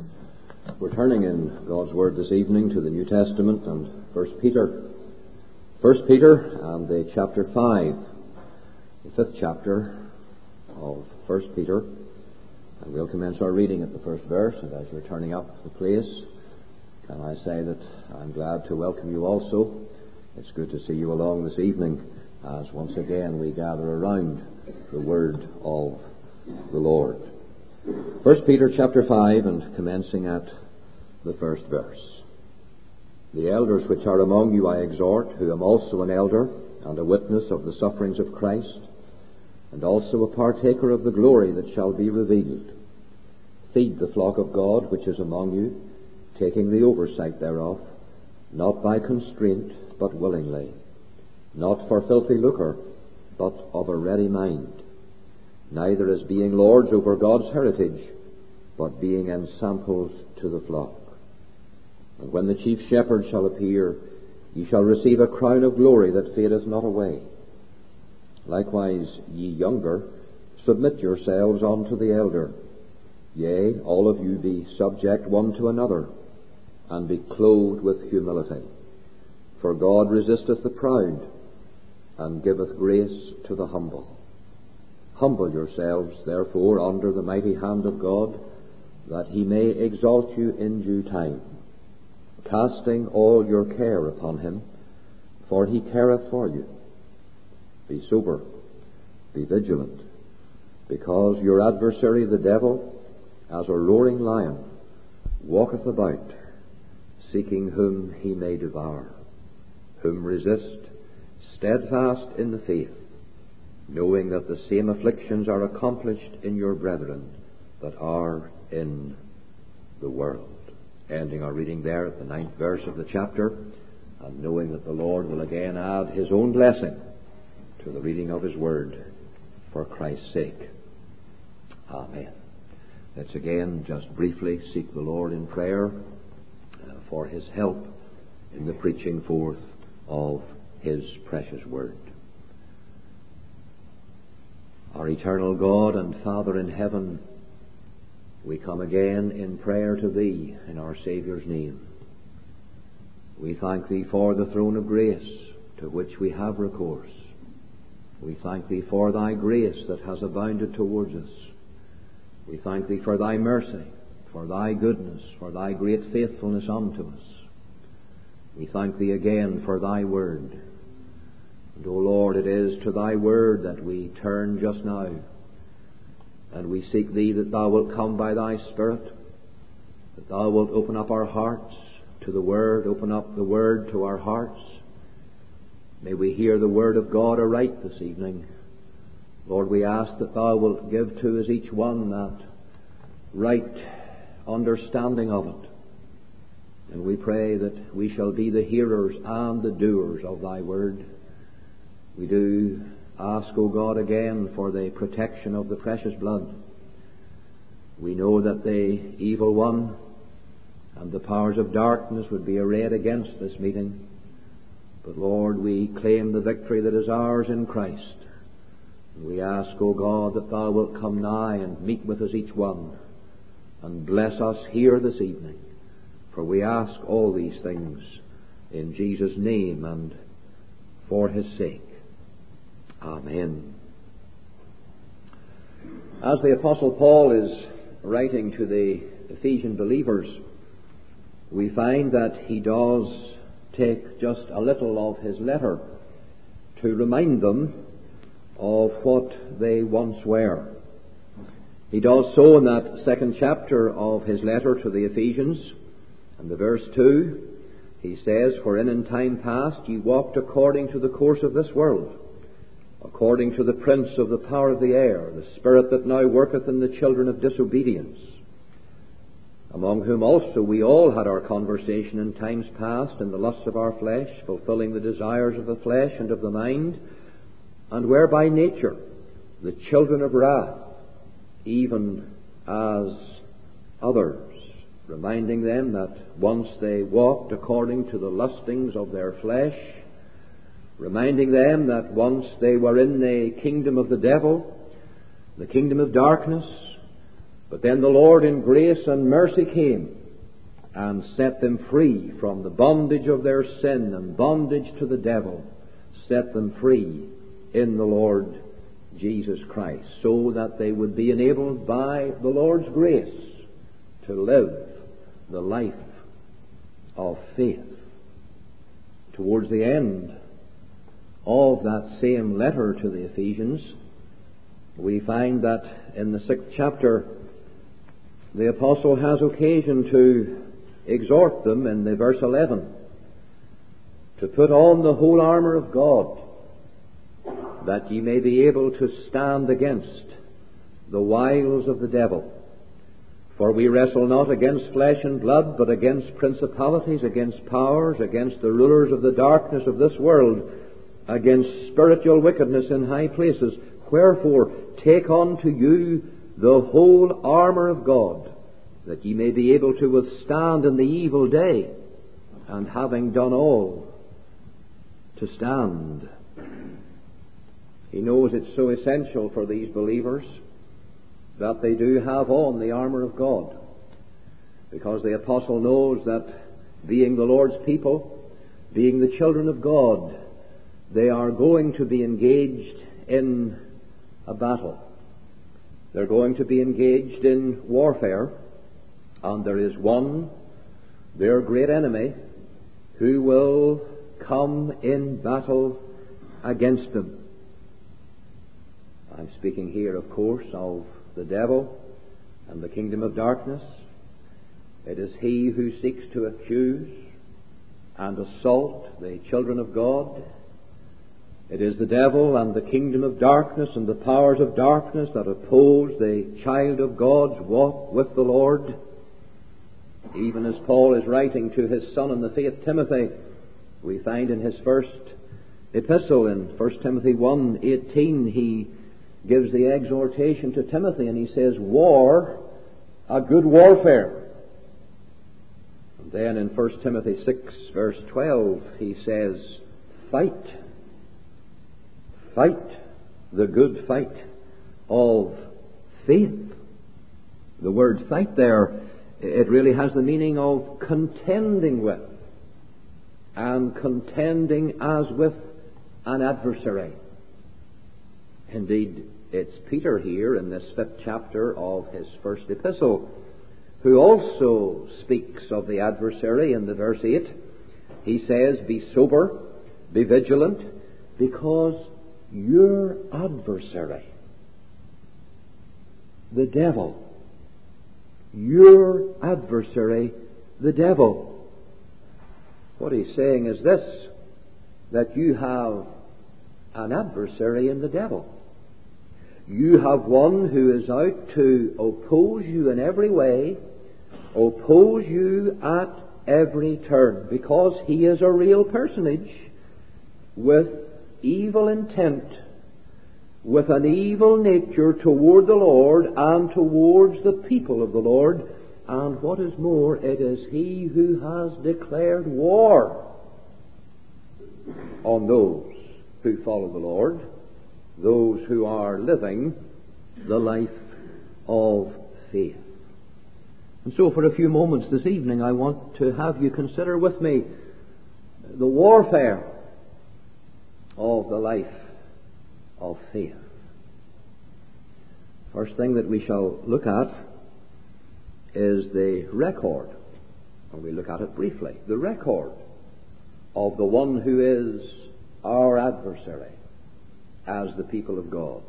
We're turning in God's Word this evening to the New Testament and 1 Peter. 1 Peter and the chapter 5, the 5th chapter of 1 Peter. And we'll commence our reading at the first verse. And as you're turning up the place, can I say that I'm glad to welcome you also. It's good to see you along this evening as once again we gather around the Word of the Lord. 1 Peter chapter 5 and commencing at the first verse. The elders which are among you I exhort, who am also an elder and a witness of the sufferings of Christ, and also a partaker of the glory that shall be revealed. Feed the flock of God which is among you, taking the oversight thereof, not by constraint, but willingly, not for filthy lucre, but of a ready mind, neither as being lords over God's heritage, but being ensamples to the flock. And when the chief shepherd shall appear, ye shall receive a crown of glory that fadeth not away. Likewise, ye younger, submit yourselves unto the elder. Yea, all of you be subject one to another, and be clothed with humility. For God resisteth the proud, and giveth grace to the humble. Humble yourselves, therefore, under the mighty hand of God, that he may exalt you in due time, casting all your care upon him, for he careth for you. Be sober, be vigilant, because your adversary the devil, as a roaring lion, walketh about, seeking whom he may devour. Whom resist, steadfast in the faith, knowing that the same afflictions are accomplished in your brethren that are in the world. Ending our reading there at the 9th verse of the chapter, and knowing that the Lord will again add his own blessing to the reading of his word for Christ's sake. Amen. Let's again just briefly seek the Lord in prayer for his help in the preaching forth of his precious word. Our eternal God and Father in heaven, we come again in prayer to Thee in our Saviour's name. We thank Thee for the throne of grace to which we have recourse. We thank Thee for Thy grace that has abounded towards us. We thank Thee for Thy mercy, for Thy goodness, for Thy great faithfulness unto us. We thank Thee again for Thy word. And, O Lord, it is to Thy word that we turn just now. And we seek Thee that Thou wilt come by Thy Spirit, that Thou wilt open up our hearts to the Word, open up the Word to our hearts. May we hear the Word of God aright this evening. Lord, we ask that Thou wilt give to us each one that right understanding of it. And we pray that we shall be the hearers and the doers of Thy Word. We do ask, O God, again for the protection of the precious blood. We know that the evil one and the powers of darkness would be arrayed against this meeting. But Lord, we claim the victory that is ours in Christ. And we ask, O God, that Thou wilt come nigh and meet with us each one and bless us here this evening. For we ask all these things in Jesus' name and for His sake. Amen. As the Apostle Paul is writing to the Ephesian believers, we find that he does take just a little of his letter to remind them of what they once were. He does so in that 2nd chapter of his letter to the Ephesians, and the verse 2, he says, "For in time past ye walked according to the course of this world, according to the prince of the power of the air, the spirit that now worketh in the children of disobedience, among whom also we all had our conversation in times past in the lusts of our flesh, fulfilling the desires of the flesh and of the mind, and were by nature the children of wrath, even as others," reminding them that once they walked according to the lustings of their flesh, reminding them that once they were in the kingdom of the devil, the kingdom of darkness, But then the Lord in grace and mercy came and set them free from the bondage of their sin and bondage to the devil, set them free in the Lord Jesus Christ, so that they would be enabled by the Lord's grace to live the life of faith. Towards the end of that same letter to the Ephesians, we find that in the 6th chapter, the apostle has occasion to exhort them in the verse 11 to put on the whole armour of God, that ye may be able to stand against the wiles of the devil. For we wrestle not against flesh and blood, but against principalities, against powers, against the rulers of the darkness of this world, against spiritual wickedness in high places. Wherefore, take unto you the whole armour of God, that ye may be able to withstand in the evil day, and having done all, to stand. He knows it's so essential for these believers that they do have on the armour of God, because the apostle knows that being the Lord's people, being the children of God, they are going to be engaged in a battle. They're going to be engaged in warfare, and there is one, their great enemy, who will come in battle against them. I'm speaking here, of course, of the devil and the kingdom of darkness. It is he who seeks to accuse and assault the children of God. It is the devil and the kingdom of darkness and the powers of darkness that oppose the child of God's walk with the Lord. Even as Paul is writing to his son in the faith, Timothy, we find in his first epistle in 1 Timothy 1:18, he gives the exhortation to Timothy, and he says, war a good warfare. And then in 1 Timothy 6 verse 12 he says, fight the good fight of faith. The word fight there, it really has the meaning of contending with, and contending as with an adversary. Indeed, it's Peter here in this 5th chapter of his first epistle who also speaks of the adversary in the verse 8. He says, be sober, be vigilant, because your adversary, the devil, your adversary, the devil. What he's saying is this, that you have an adversary in the devil. You have one who is out to oppose you in every way, oppose you at every turn, because he is a real personage with evil intent, with an evil nature toward the Lord and towards the people of the Lord. And what is more, it is he who has declared war on those who follow the Lord, those who are living the life of faith. And so for a few moments this evening I want to have you consider with me the warfare of the life of faith. First thing that we shall look at is the record, or we look at it briefly, the record of the one who is our adversary as the people of God.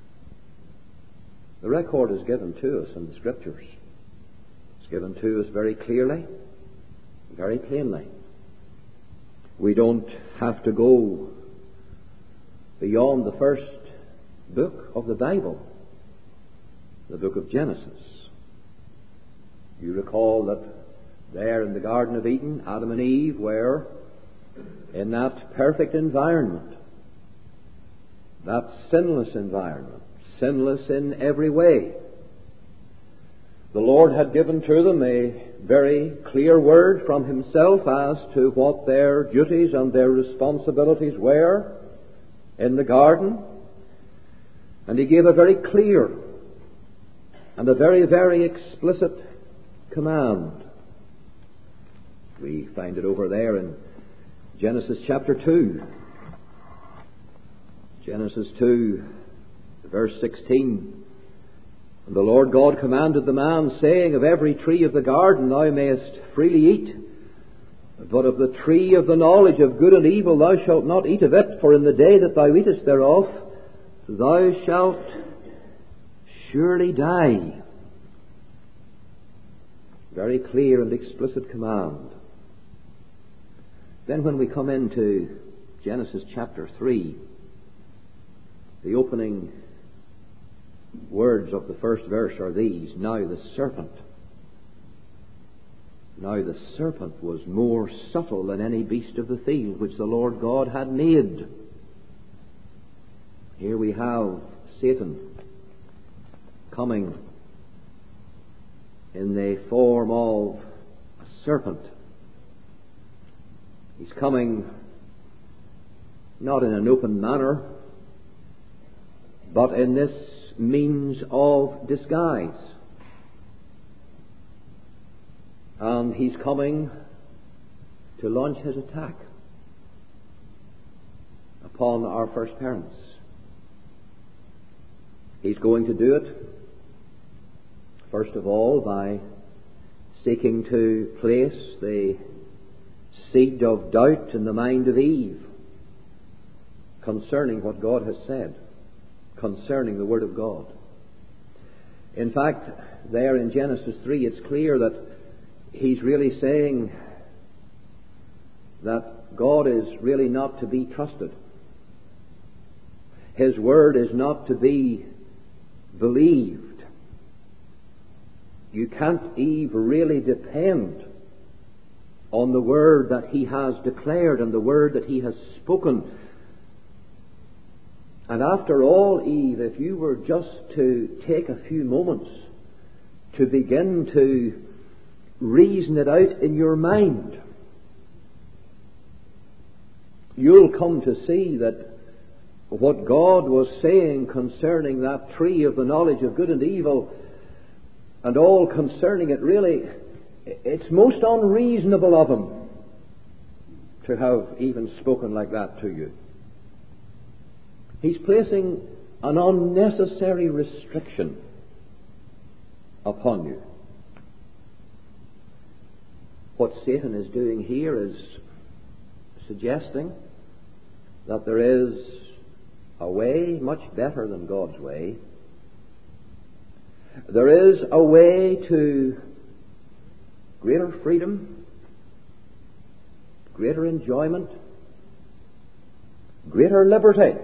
The record is given to us in the Scriptures. It's given to us very clearly, very plainly. We don't have to go beyond the first book of the Bible, the book of Genesis. You recall that there in the Garden of Eden, Adam and Eve were in that perfect environment, that sinless environment, sinless in every way. The Lord had given to them a very clear word from Himself as to what their duties and their responsibilities were in the garden. And He gave a very clear and a very, very explicit command. We find it over there in Genesis chapter 2. Genesis 2, verse 16. And the Lord God commanded the man, saying, Of every tree of the garden thou mayest freely eat, but of the tree of the knowledge of good and evil thou shalt not eat of it, for in the day that thou eatest thereof thou shalt surely die. Very clear and explicit command. Then when we come into Genesis chapter 3, the opening words of the first verse are these: Now the serpent was more subtle than any beast of the field which the Lord God had made. Here we have Satan coming in the form of a serpent. He's coming not in an open manner, but in this means of disguise. And he's coming to launch his attack upon our first parents. He's going to do it, first of all, by seeking to place the seed of doubt in the mind of Eve concerning what God has said, concerning the Word of God. In fact, there in Genesis 3, it's clear that he's really saying that God is really not to be trusted. His Word is not to be believed. You can't, Eve, really depend on the Word that He has declared and the Word that He has spoken. And after all, Eve, if you were just to take a few moments to begin to reason it out in your mind, you'll come to see that what God was saying concerning that tree of the knowledge of good and evil and all concerning it, really, it's most unreasonable of Him to have even spoken like that to you. He's placing an unnecessary restriction upon you. What Satan is doing here is suggesting that there is a way much better than God's way. There is a way to greater freedom, greater enjoyment, greater liberty.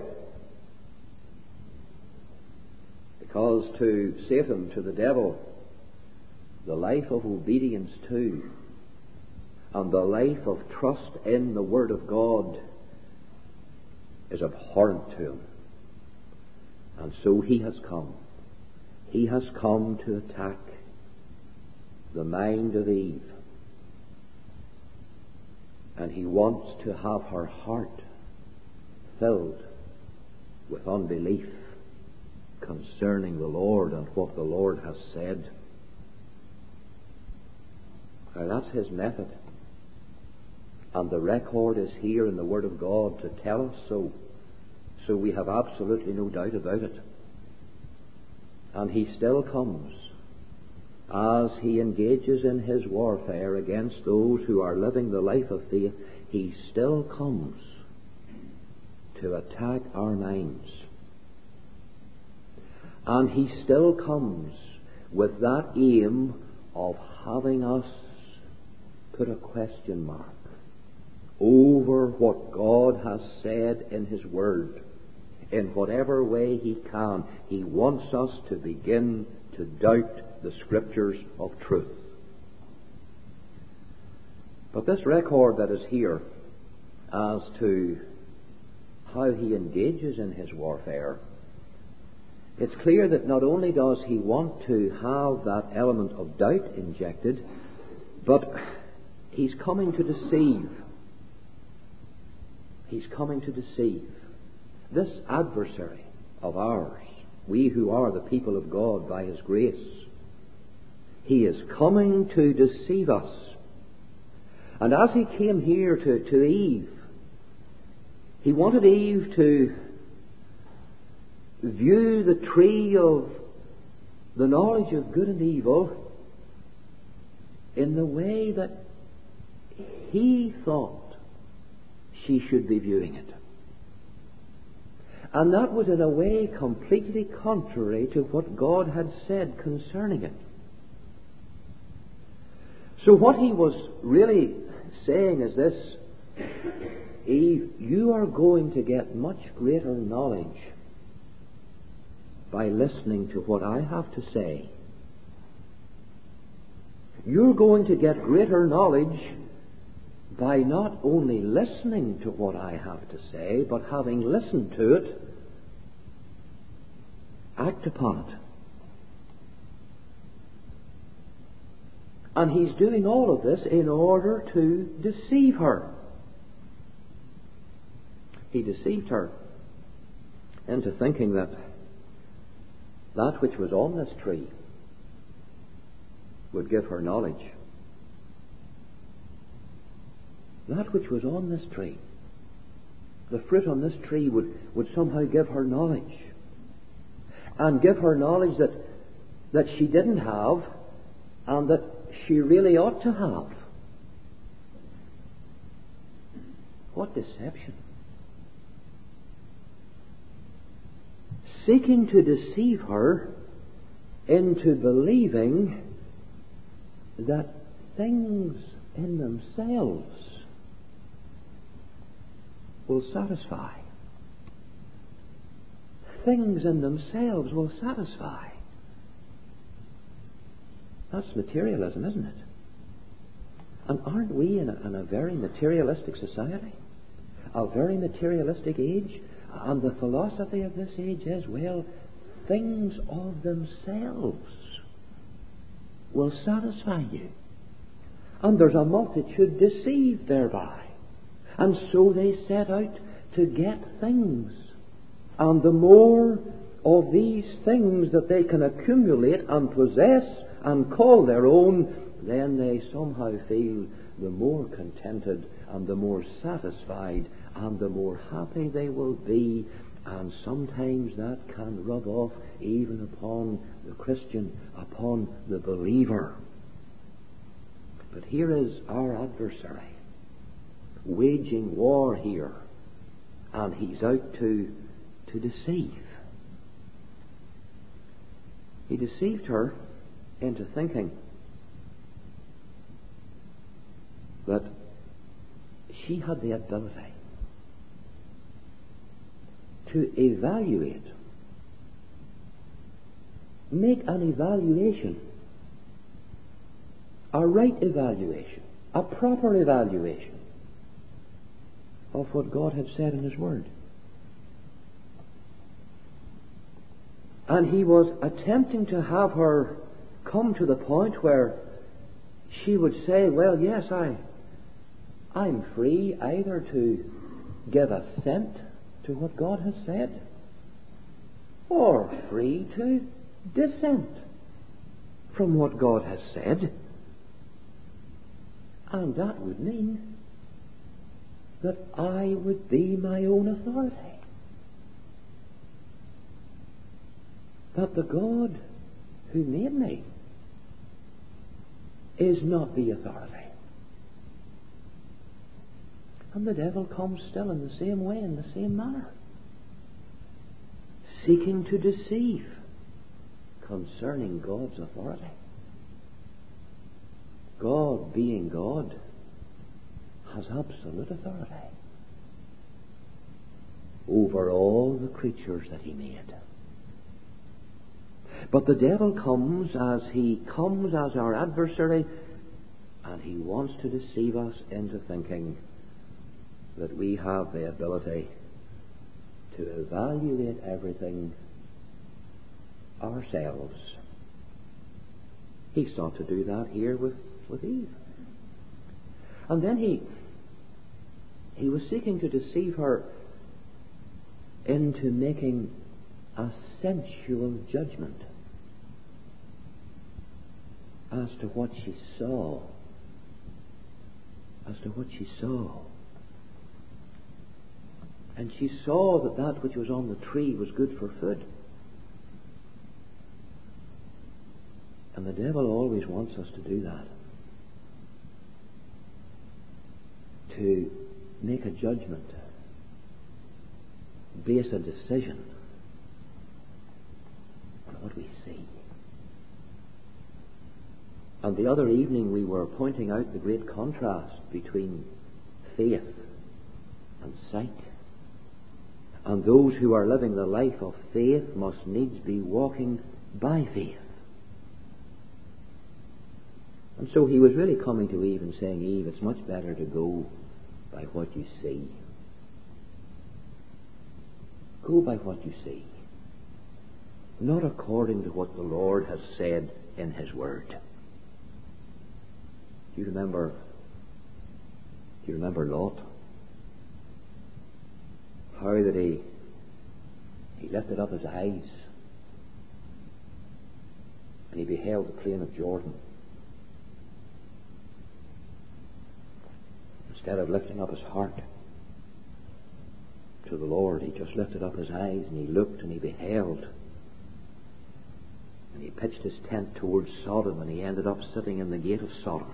Because to Satan, to the devil, the life of obedience to and the life of trust in the Word of God is abhorrent to him. And so he has come. He has come to attack the mind of Eve. And he wants to have her heart filled with unbelief concerning the Lord and what the Lord has said. Now that's his method. And the record is here in the Word of God to tell us so. So we have absolutely no doubt about it. And he still comes as he engages in his warfare against those who are living the life of faith. He still comes to attack our minds. And he still comes with that aim of having us put a question mark over what God has said in His Word. In whatever way he can, he wants us to begin to doubt the Scriptures of truth. But this record that is here as to how he engages in his warfare, it's clear that not only does he want to have that element of doubt injected, but he's coming to deceive. He's coming to deceive. This adversary of ours, we who are the people of God by His grace. He is coming to deceive us. And as He came here to Eve, He wanted Eve to view the tree of the knowledge of good and evil in the way that He thought she should be viewing it. And that was in a way completely contrary to what God had said concerning it. So what He was really saying is this: Eve, you are going to get much greater knowledge by listening to what I have to say. You're going to get greater knowledge by not only listening to what I have to say, but having listened to it, act upon it. And He's doing all of this in order to deceive her. He deceived her into thinking that which was on this tree would give her knowledge. That which was on this tree, the fruit on this tree, would somehow give her knowledge. And give her knowledge that she didn't have and that she really ought to have. What deception! Seeking to deceive her into believing that things in themselves will satisfy. Things in themselves will satisfy. That's materialism, isn't it? And aren't we in a very materialistic society? A very materialistic age? And the philosophy of this age is, well, things of themselves will satisfy you. And there's a multitude deceived thereby. And so they set out to get things. And the more of these things that they can accumulate and possess and call their own, then they somehow feel the more contented and the more satisfied and the more happy they will be. And sometimes that can rub off even upon the Christian, upon the believer. But here is our adversary waging war here, and he's out to deceive. He deceived her into thinking that she had the ability to evaluate, make an evaluation, a right evaluation, a proper evaluation of what God had said in His Word. And he was attempting to have her come to the point where she would say, well, yes, I'm free either to give assent to what God has said, or free to dissent from what God has said. And that would mean that I would be my own authority. That the God who made me is not the authority. And the devil comes still in the same way, in the same manner, seeking to deceive concerning God's authority. God, being God, has absolute authority over all the creatures that He made. But the devil comes as our adversary, and he wants to deceive us into thinking that we have the ability to evaluate everything ourselves. He sought to do that here with Eve. And then he was seeking to deceive her into making a sensual judgment as to what she saw. As to what she saw. And she saw that that which was on the tree was good for food. And the devil always wants us to do that. To make a judgment, base a decision on what we see. And the other evening we were pointing out the great contrast between faith and sight. And those who are living the life of faith must needs be walking by faith. And so he was really coming to Eve and saying, Eve, it's much better to go by what you see. Go by what you see. Not according to what the Lord has said in His Word. Do you remember Lot? How that he lifted up his eyes and he beheld the plain of Jordan. Instead of lifting up his heart to the Lord, he just lifted up his eyes and he looked and he beheld. And he pitched his tent towards Sodom and he ended up sitting in the gate of Sodom.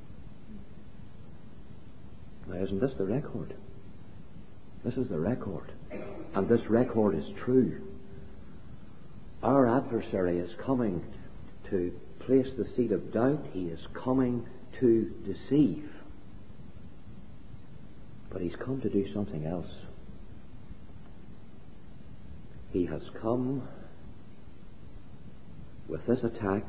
Now, isn't this the record? This is the record. And this record is true. Our adversary is coming to place the seed of doubt. He is coming to deceive. But he's come to do something else. He has come with this attack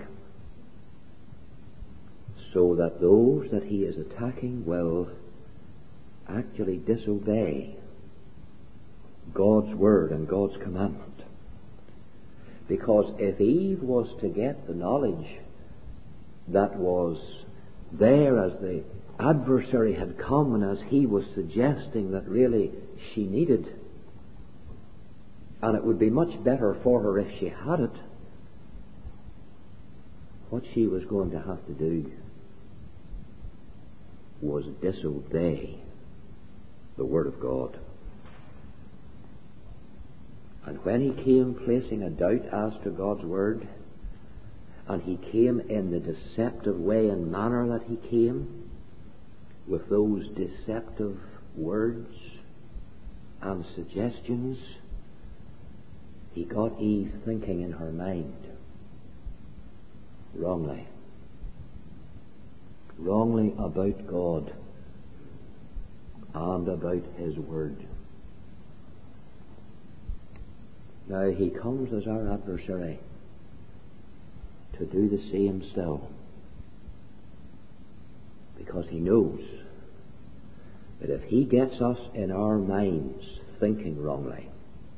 so that those that he is attacking will actually disobey God's word and God's commandment. Because if Eve was to get the knowledge that was there as the adversary had come and as he was suggesting that really she needed, and it would be much better for her if she had it, what she was going to have to do was disobey the Word of God. And when he came placing a doubt as to God's Word, and he came in the deceptive way and manner that he came, with those deceptive words and suggestions, he got Eve thinking in her mind wrongly about God and about His Word. Now he comes as our adversary to do the same still, because he knows that if he gets us in our minds thinking wrongly,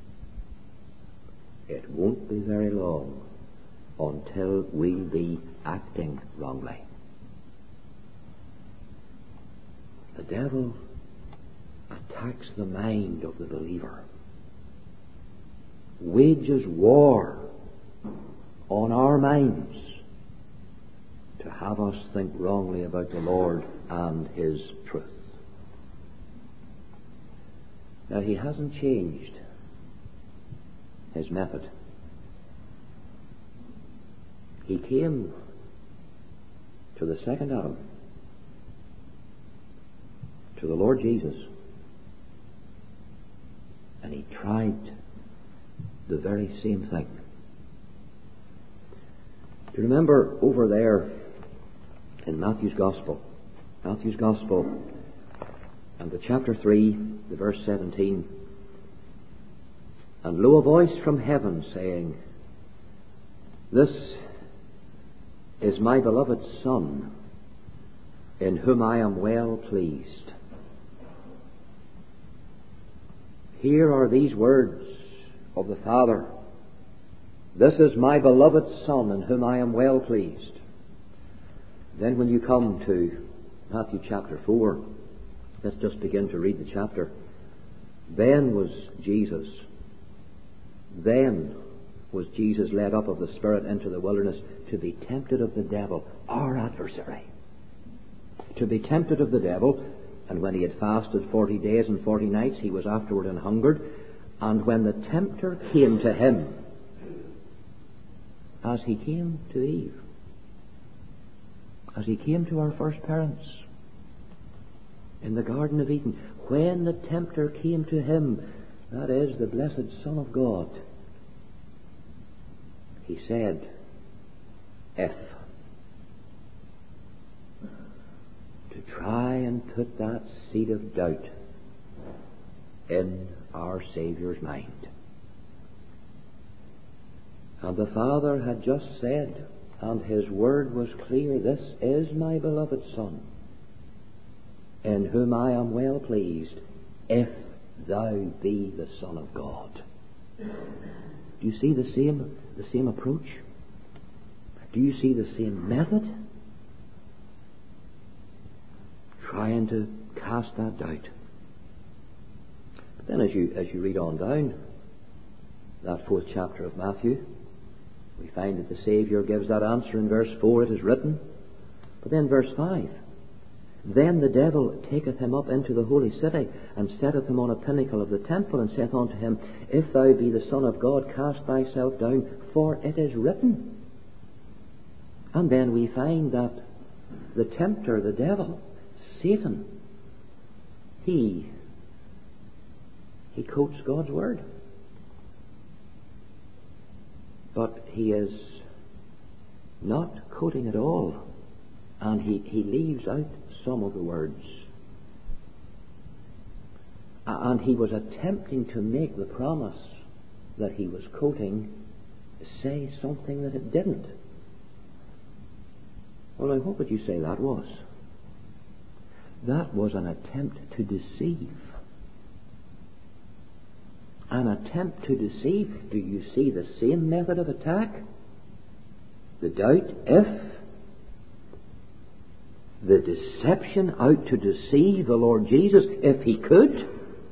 it won't be very long until we'll be acting wrongly. The devil attacks the mind of the believer, wages war on our minds to have us think wrongly about the Lord and His truth. Now, he hasn't changed his method. He came to the second Adam, to the Lord Jesus, and he tried the very same thing. Do you remember over there in Matthew's Gospel and the chapter 3, the verse 17, and lo, a voice from heaven saying, "This is my beloved Son, in whom I am well pleased." Here are these words of the Father: "This is my beloved Son, in whom I am well pleased." Then when you come to Matthew chapter 4, let's just begin to read the chapter. Then was Jesus Then was Jesus led up of the Spirit into the wilderness to be tempted of the devil, our adversary. To be tempted of the devil, and when he had fasted 40 days and 40 nights, he was afterward an hungered. And when the tempter came to him, as he came to Eve, as he came to our first parents in the Garden of Eden, when the tempter came to him, that is, the blessed Son of God, he said, if, to try and put that seed of doubt in our Saviour's mind. And the Father had just said, and his word was clear, this is my beloved Son, in whom I am well pleased, if thou be the Son of God. Do you see the same approach? Do you see the same method? Trying to cast that doubt. But then as you read on down that 4th chapter of Matthew, we find that the Saviour gives that answer in verse 4, it is written. But then verse 5, then the devil taketh him up into the holy city, and setteth him on a pinnacle of the temple, and saith unto him, if thou be the Son of God, cast thyself down, for it is written. And then we find that the tempter, the devil, Satan, he quotes God's word. But he is not quoting it all, and he leaves out some of the words. And he was attempting to make the promise that he was quoting say something that it didn't. Well, now, what would you say that was? That was an attempt to deceive. An attempt to deceive. Do you see the same method of attack? The doubt, if. The deception out to deceive the Lord Jesus, if he could.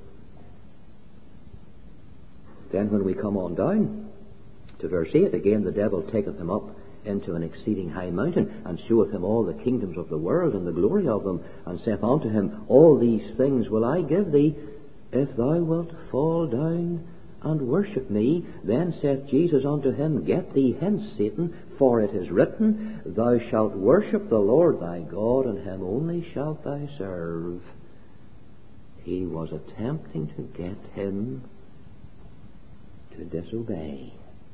Then when we come on down to verse 8, again the devil taketh him up into an exceeding high mountain, and showeth him all the kingdoms of the world and the glory of them, and saith unto him, all these things will I give thee, if thou wilt fall down and worship me. Then saith Jesus unto him, get thee hence, Satan, for it is written, thou shalt worship the Lord thy God, and him only shalt thou serve. He was attempting to get him to disobey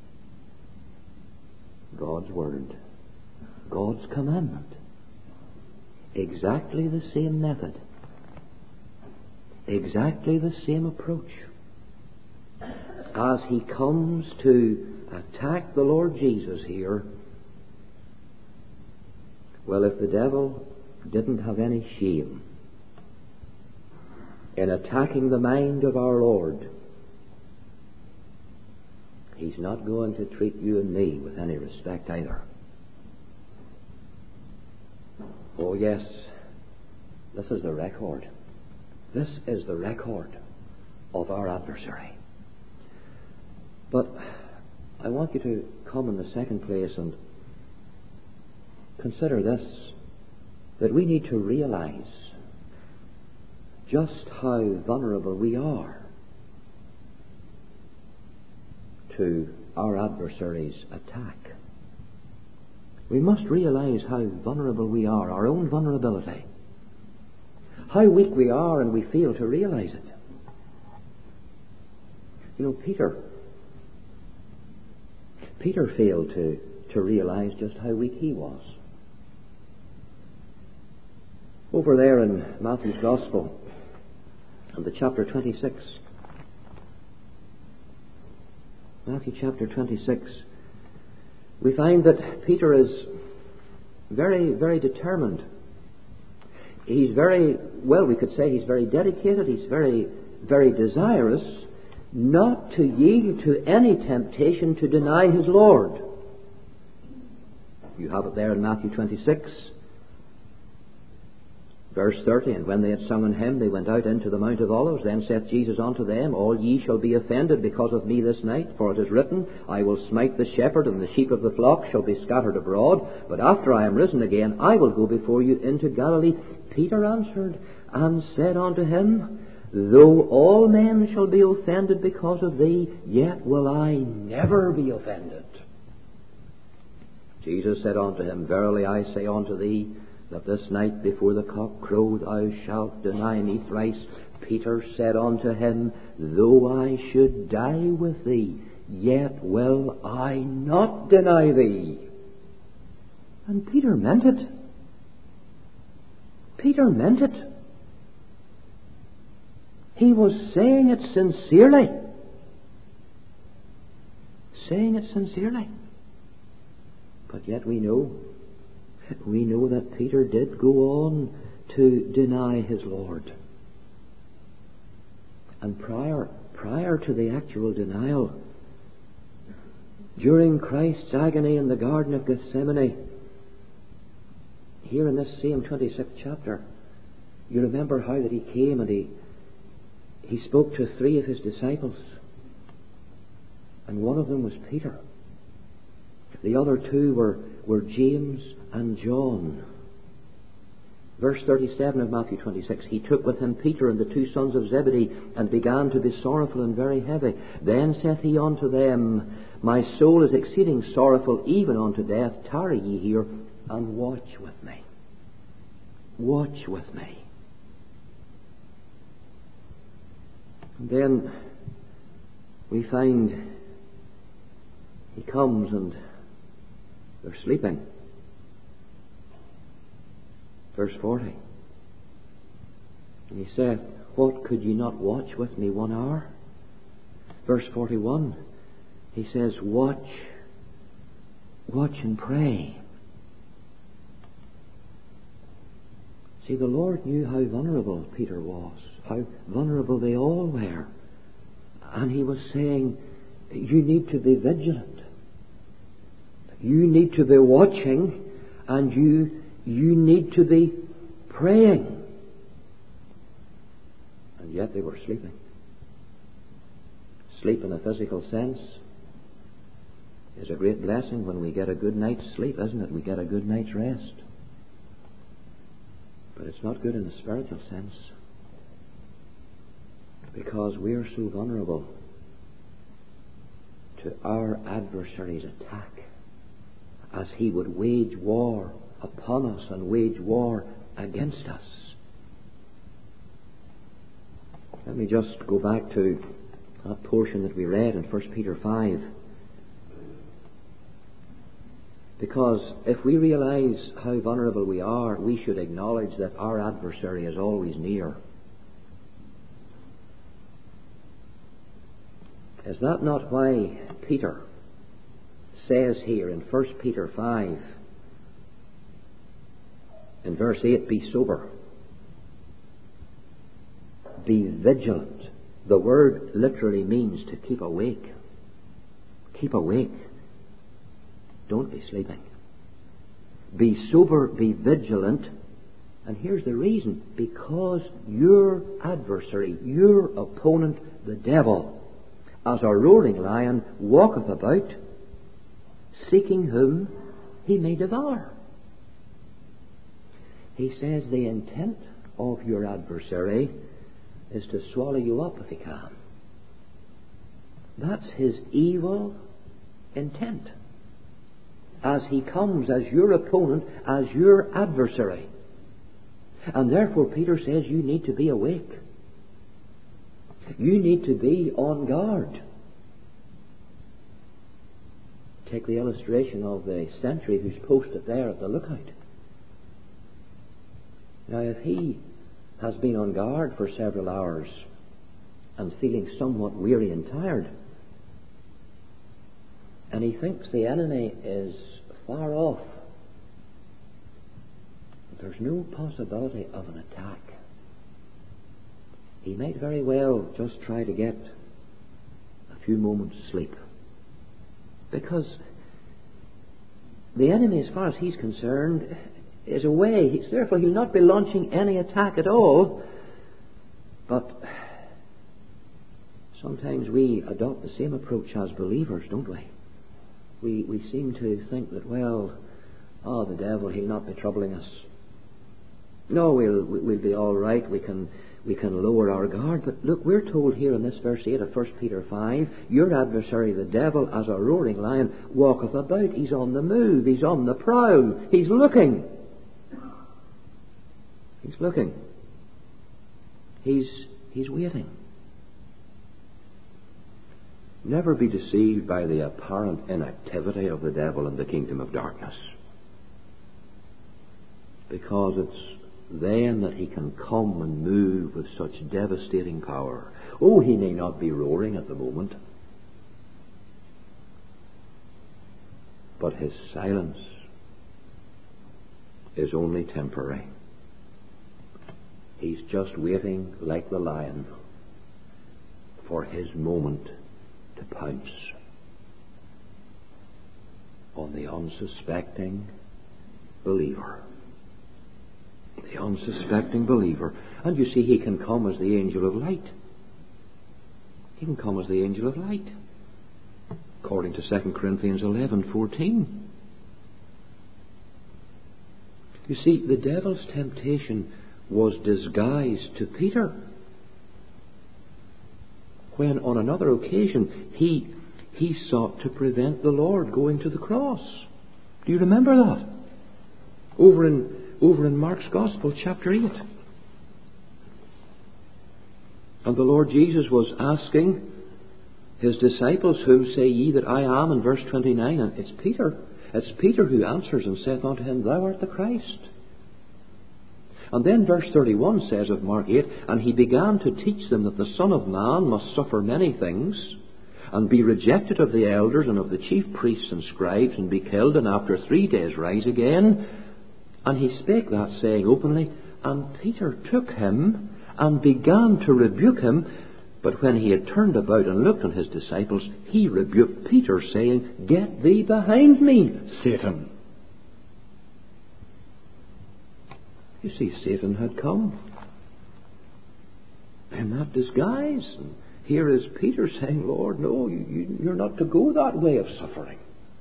God's word, God's commandment. Exactly the same method, exactly the same approach. As he comes to attack the Lord Jesus here, well, if the devil didn't have any shame in attacking the mind of our Lord, he's not going to treat you and me with any respect either. Oh yes, this is the record. This is the record of our adversary. But I want you to come in the second place and consider this, that we need to realize just how vulnerable we are to our adversary's attack. We must realize how vulnerable we are, our own vulnerability. How weak we are, and we fail to realize it. You know, Peter failed to realize just how weak he was. Over there in Matthew's Gospel, in the chapter 26, Matthew chapter 26, we find that Peter is very, very determined. He's very, well, we could say he's very dedicated, he's very, very desirous not to yield to any temptation to deny his Lord. You have it there in Matthew 26. Verse 30, and when they had sung an hymn, they went out into the Mount of Olives. Then saith Jesus unto them, All ye shall be offended because of me this night, for it is written, I will smite the shepherd, and the sheep of the flock shall be scattered abroad. But after I am risen again, I will go before you into Galilee. Peter answered and said unto him, Though all men shall be offended because of thee, yet will I never be offended. Jesus said unto him, Verily I say unto thee, that this night before the cock crow thou shalt deny me thrice. Peter said unto him, Though I should die with thee, yet will I not deny thee. And Peter meant it. Peter meant it. He was saying it sincerely. Saying it sincerely. But yet we know that Peter did go on to deny his Lord. And prior to the actual denial, during Christ's agony in the Garden of Gethsemane, here in this same 26th chapter, you remember how that he came and he spoke to 3 of his disciples, and one of them was Peter. The other 2 were James and John. Verse 37 of Matthew 26, he took with him Peter and the 2 sons of Zebedee, and began to be sorrowful and very heavy. Then saith he unto them, My soul is exceeding sorrowful, even unto death. Tarry ye here, and watch with me. Watch with me. And then we find he comes and they're sleeping. Verse 40. And he saith, What, could ye not watch with me 1 hour? Verse 41. He says, Watch and pray. See, the Lord knew how vulnerable Peter was, how vulnerable they all were. And he was saying, you need to be vigilant. You need to be watching, and you need to be praying. And yet they were sleeping. Sleep in a physical sense is a great blessing when we get a good night's sleep, isn't it? We get a good night's rest. But it's not good in a spiritual sense, because we are so vulnerable to our adversary's attack, as he would wage war upon us and wage war against us. Let me just go back to that portion that we read in 1 Peter 5. Because if we realize how vulnerable we are, we should acknowledge that our adversary is always near. Is that not why Peter says here in 1 Peter 5, in verse 8, be sober, be vigilant. The word literally means to keep awake. Keep awake. Don't be sleeping. Be sober, be vigilant. And here's the reason. Because your adversary, your opponent, the devil, as a roaring lion, walketh about, seeking whom he may devour. He says the intent of your adversary is to swallow you up if he can. That's his evil intent. As he comes as your opponent, as your adversary. And therefore Peter says you need to be awake. You need to be on guard. Take the illustration of the sentry who's posted there at the lookout. Now, if he has been on guard for several hours and feeling somewhat weary and tired, and he thinks the enemy is far off, there's no possibility of an attack. He might very well just try to get a few moments sleep. Because the enemy, as far as he's concerned, is away. Therefore, he'll not be launching any attack at all. But sometimes we adopt the same approach as believers, don't we? We seem to think that, well, the devil, he'll not be troubling us. No, we'll be all right. We can lower our guard. But look, we're told here in this verse 8 of 1 Peter 5, your adversary, the devil, as a roaring lion, walketh about. He's on the move. He's on the prowl. He's looking. He's looking. He's waiting. Never be deceived by the apparent inactivity of the devil in the kingdom of darkness, because it's then that he can come and move with such devastating power. Oh, he may not be roaring at the moment, but his silence is only temporary. He's just waiting, like the lion, for his moment to pounce on the unsuspecting believer. The unsuspecting believer. And you see, he can come as the angel of light. He can come as the angel of light, according to 2 Corinthians 11:14. You see, the devil's temptation was disguised to Peter, when on another occasion he sought to prevent the Lord going to the cross. Do you remember that? Over in Mark's Gospel, chapter 8. And the Lord Jesus was asking his disciples, whom say ye that I am, in verse 29, and it's Peter. It's Peter who answers and saith unto him, Thou art the Christ. And then verse 31 says of Mark 8, And he began to teach them that the Son of Man must suffer many things, and be rejected of the elders and of the chief priests and scribes, and be killed, and after 3 days rise again. And he spake that saying openly, and Peter took him and began to rebuke him. But when he had turned about and looked on his disciples, he rebuked Peter, saying, Get thee behind me, Satan. You see, Satan had come in that disguise. And here is Peter saying, Lord, no, you're not to go that way of suffering.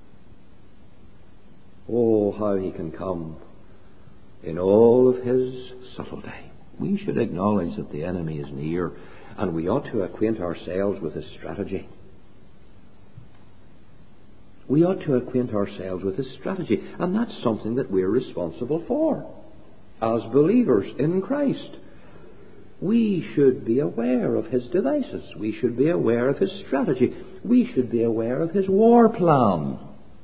Oh, how he can come in all of his subtlety. We should acknowledge that the enemy is near, and we ought to acquaint ourselves with his strategy. We ought to acquaint ourselves with his strategy, and that's something that we're responsible for as believers in Christ. We should be aware of his devices. We should be aware of his strategy. We should be aware of his war plan.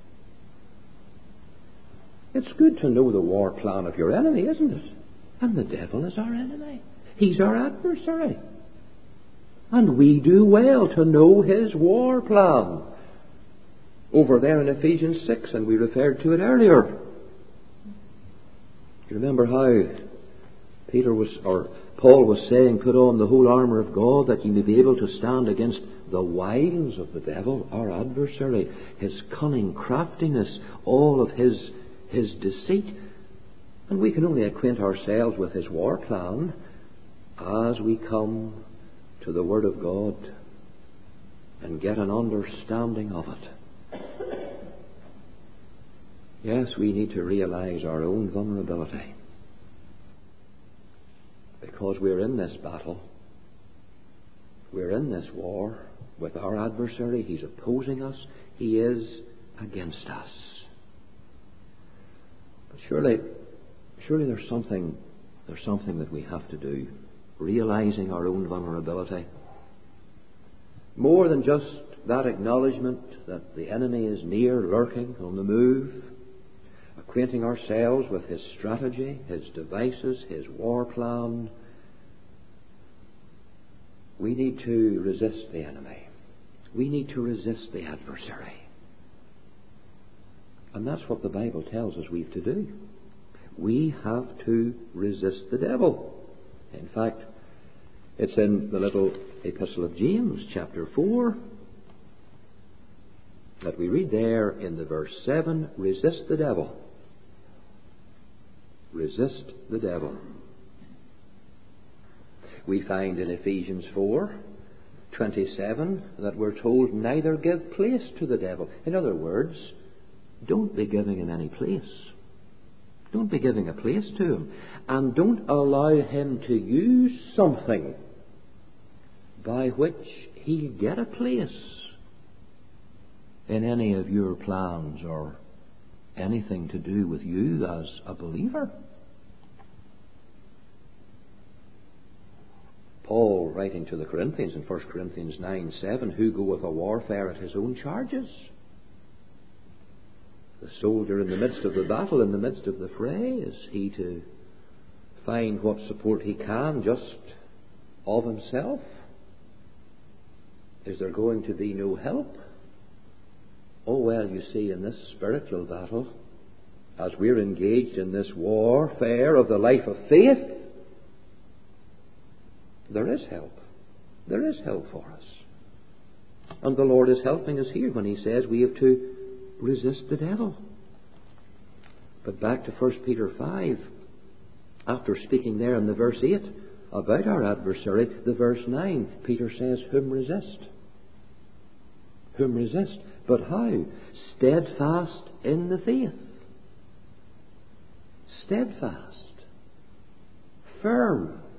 It's good to know the war plan of your enemy, isn't it? And the devil is our enemy. He's our adversary. And we do well to know his war plan. Over there in Ephesians 6, and we referred to it earlier. You remember how Paul was saying, Put on the whole armour of God, that ye may be able to stand against the wiles of the devil, our adversary, his cunning craftiness, all of his deceit. And we can only acquaint ourselves with his war plan as we come to the Word of God and get an understanding of it. Yes, we need to realize our own vulnerability, because we're in this battle. We're in this war with our adversary. He's opposing us. He is against us. But surely there's something that we have to do, realizing our own vulnerability. More than just that acknowledgement that the enemy is near, lurking, on the move, acquainting ourselves with his strategy, his devices, his war plan. We need to resist the enemy. We need to resist the adversary. And that's what the Bible tells us we've to do. We have to resist the devil. In fact, it's in the little epistle of James, chapter 4, that we read there in the verse 7, Resist the devil, Resist the devil. We find in Ephesians 4:27 that we're told neither give place to the devil. In other words, don't be giving him any place. Don't be giving a place to him. And don't allow him to use something by which he'll get a place in any of your plans or anything to do with you as a believer. Paul, writing to the Corinthians in 1 Corinthians 9:7, who goeth a warfare at his own charges. The soldier in the midst of the battle, in the midst of the fray, is he to find what support he can just of himself? Is there going to be no help? Oh, well, you see, in this spiritual battle, as we're engaged in this warfare of the life of faith, there is help. There is help for us. And the Lord is helping us here when he says we have to resist the devil. But back to 1 Peter 5, after speaking there in the verse 8 about our adversary, the verse 9, Peter says, whom resist? Whom resist? But how? Steadfast in the faith. Steadfast. Firm.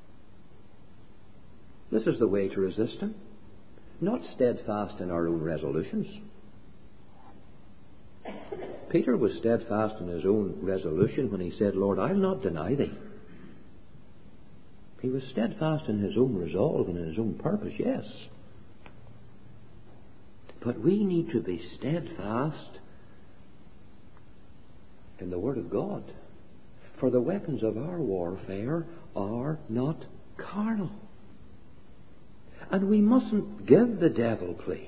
This is the way to resist him. Not steadfast in our own resolutions. Peter was steadfast in his own resolution when he said, Lord, I'll not deny thee. He was steadfast in his own resolve and in his own purpose, yes. But we need to be steadfast in the Word of God. For the weapons of our warfare are not carnal. And we mustn't give the devil place.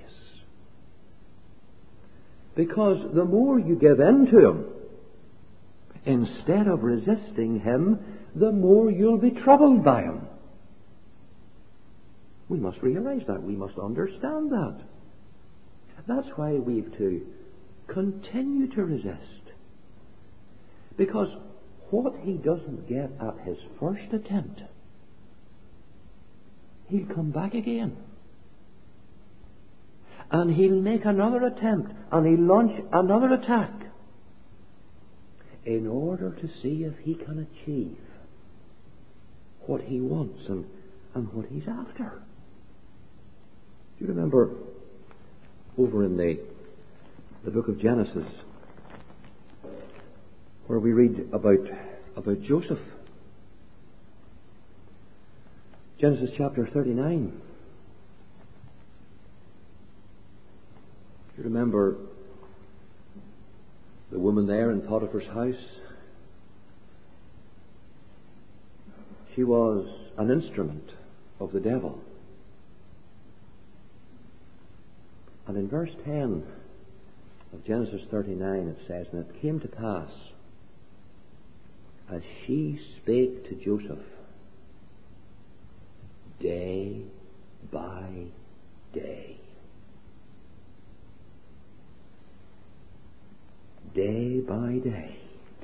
Because the more you give in to him, instead of resisting him, the more you'll be troubled by him. We must realize that. We must understand that. That's why we've to continue to resist. Because what he doesn't get at his first attempt, he'll come back again. And he'll make another attempt, and he'll launch another attack in order to see if he can achieve what he wants and what he's after. Do you remember over in the book of Genesis where we read about Joseph? Genesis chapter 39. Do you remember the woman there in Potiphar's house? She was an instrument of the devil. And in verse 10 of Genesis 39 it says, and it came to pass, as she spake to Joseph, day by day. Day by day.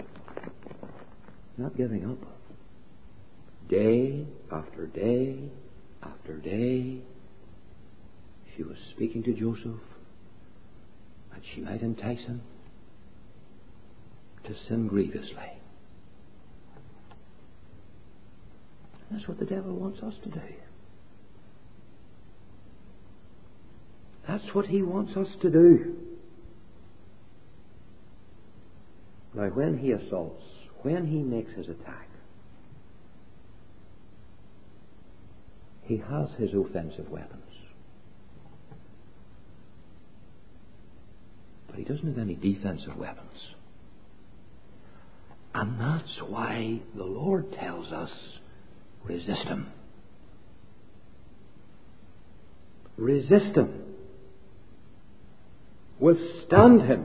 Not giving up. Day after day after day, she was speaking to Joseph that she might entice him to sin grievously. That's what the devil wants us to do. That's what he wants us to do. Now, when he assaults, when he makes his attack, he has his offensive weapons. But he doesn't have any defensive weapons. And that's why the Lord tells us, resist him. Resist him. Withstand him.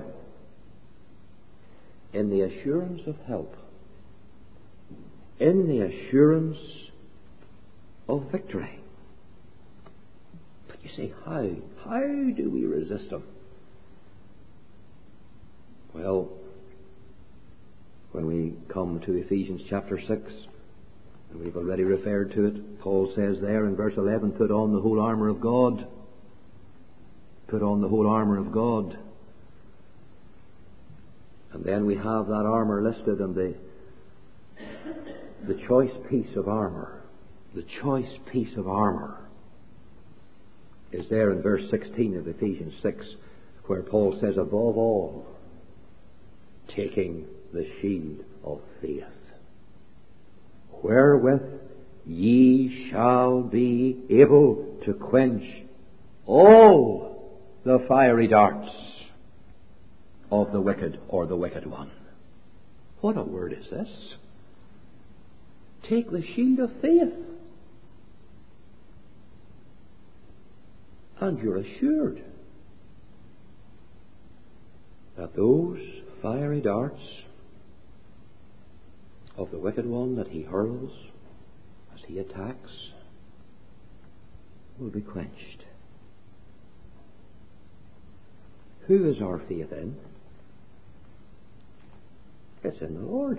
In the assurance of help, in the assurance of victory. But you say, how? How do we resist him? Well, When we come to Ephesians chapter 6, and we've already referred to it, Paul says there in verse 11, put on the whole armour of God. Put on the whole armour of God. And then we have that armour listed, and the choice piece of armour. The choice piece of armour is there in verse 16 of Ephesians 6, where Paul says, above all, taking the shield of faith, wherewith ye shall be able to quench all the fiery darts of the wicked, or the wicked one. What a word is this? Take the shield of faith, and you're assured that those fiery darts of the wicked one that he hurls as he attacks will be quenched. Who is our faith in? It's in the Lord.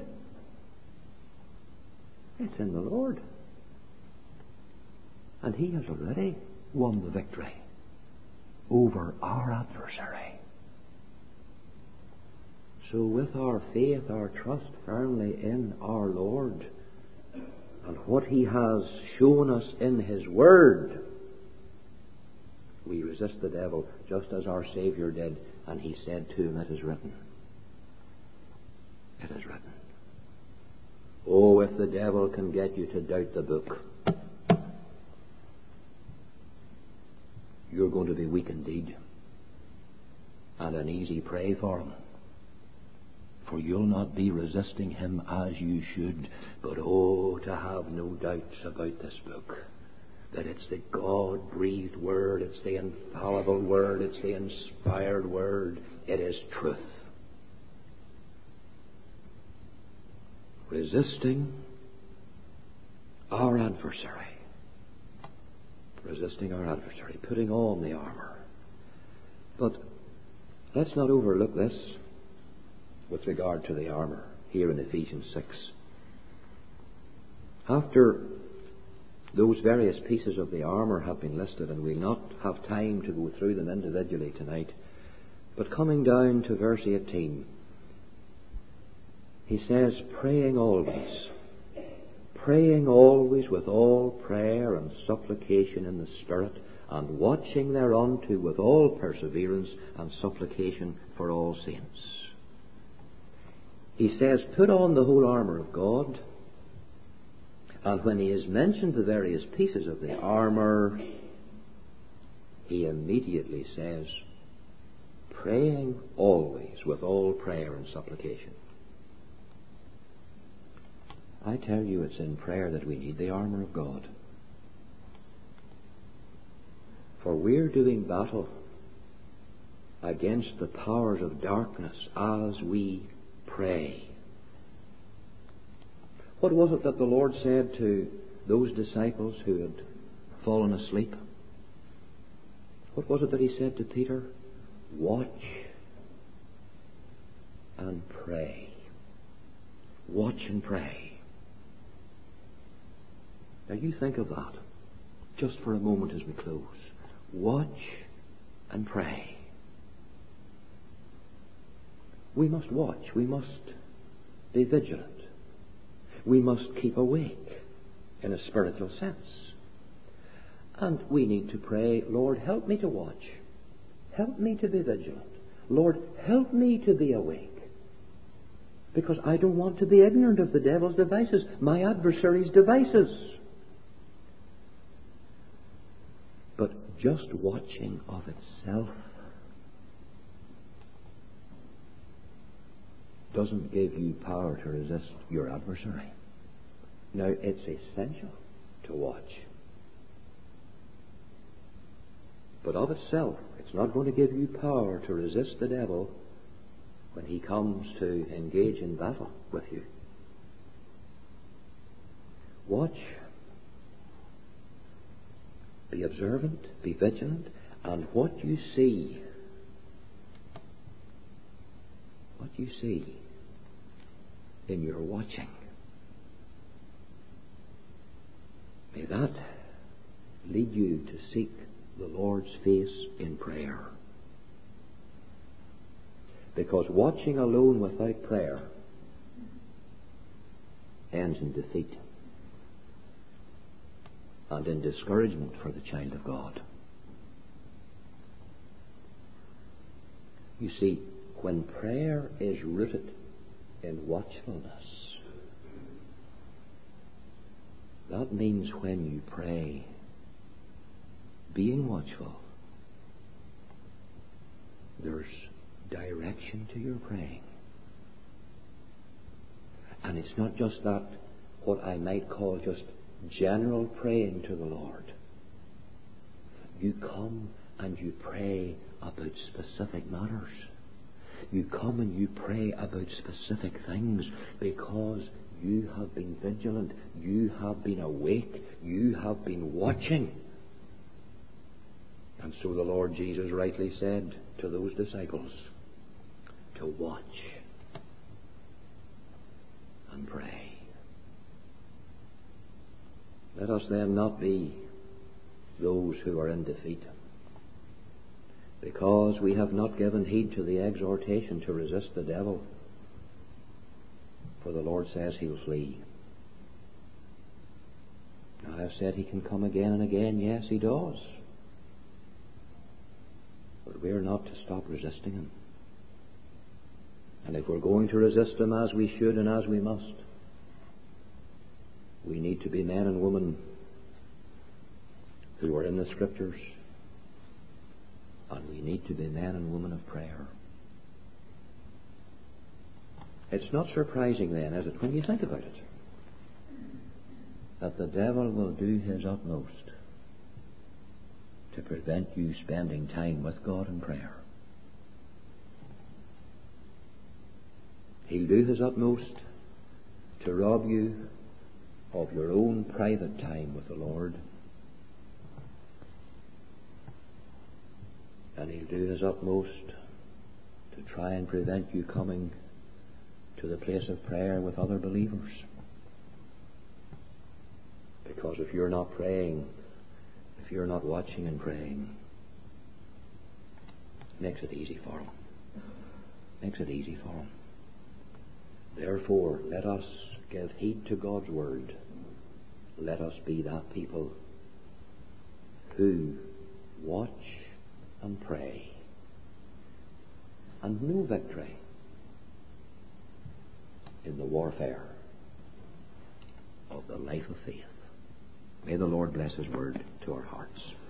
It's in the Lord. And he has already won the victory over our adversary. So with our faith, our trust firmly in our Lord, and what he has shown us in his word, we resist the devil just as our Saviour did, and he said to him, it is written. It is written. Oh, if the devil can get you to doubt the book, you're going to be weak indeed, and an easy prey for him. For you'll not be resisting him as you should, but oh, to have no doubts about this book, that it's the God-breathed word, it's the infallible word, it's the inspired word, it is truth. Resisting our adversary. Resisting our adversary, putting on the armour. But let's not overlook this with regard to the armour here in Ephesians 6. After those various pieces of the armour have been listed, and we'll not have time to go through them individually tonight, but coming down to verse 18, he says, praying always with all prayer and supplication in the Spirit, and watching thereunto with all perseverance and supplication for all saints. He says, put on the whole armour of God. And when he has mentioned the various pieces of the armour, he immediately says, praying always with all prayer and supplication. I tell you, it's in prayer that we need the armour of God. For we're doing battle against the powers of darkness as we pray. What was it that the Lord said to those disciples who had fallen asleep? What was it that he said to Peter? Watch and pray. Watch and pray. Now you think of that just for a moment as we close. Watch and pray. We must watch. We must be vigilant. We must keep awake in a spiritual sense. And we need to pray, Lord, help me to watch. Help me to be vigilant. Lord, help me to be awake. Because I don't want to be ignorant of the devil's devices, my adversary's devices. But just watching of itself doesn't give you power to resist your adversary. Now, it's essential to watch. But of itself, it's not going to give you power to resist the devil when he comes to engage in battle with you. Watch. Be observant. Be vigilant. And what you see, in your watching. May that lead you to seek the Lord's face in prayer. Because watching alone without prayer ends in defeat and in discouragement for the child of God. You see, when prayer is rooted in watchfulness, that means when you pray, being watchful, there's direction to your praying. And it's not just that, what I might call just general praying to the Lord. You come and you pray about specific matters. You come and you pray about specific things because you have been vigilant, you have been awake, you have been watching. And so the Lord Jesus rightly said to those disciples to watch and pray. Let us then not be those who are in defeat, because we have not given heed to the exhortation to resist the devil. For the Lord says he'll flee. Now, I have said he can come again and again. Yes, he does. But we are not to stop resisting him. And if we're going to resist him as we should and as we must, we need to be men and women who are in the Scriptures, and we need to be men and women of prayer. It's not surprising then, is it, when you think about it, that the devil will do his utmost to prevent you spending time with God in prayer. He'll do his utmost to rob you of your own private time with the Lord. And he'll do his utmost to try and prevent you coming to the place of prayer with other believers. Because if you're not praying, if you're not watching and praying, it makes it easy for him. Makes it easy for him. Therefore, let us give heed to God's word. Let us be that people who watch and pray and know victory in the warfare of the life of faith. May the Lord bless his word to our hearts.